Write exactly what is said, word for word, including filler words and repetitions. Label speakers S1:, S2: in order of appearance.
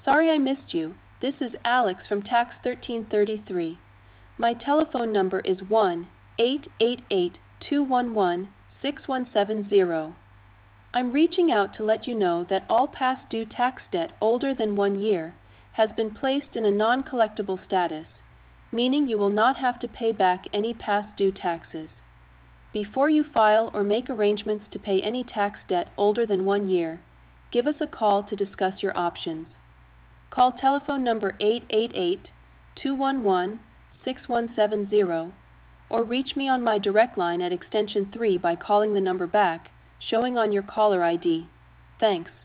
S1: Sorry I missed you. This is Alex from Tax thirteen thirty-three. My telephone number is one eight eight eight, two one one, six one seven zero. I'm reaching out to let you know that all past due tax debt older than one year has been placed in a non-collectible status, meaning you will not have to pay back any past due taxes. Before you file or make arrangements to pay any tax debt older than one year, give us a call to discuss your options. Call telephone number eight eight eight, two one one, six one seven zero or reach me on my direct line at extension three by calling the number back, showing on your caller I D. Thanks.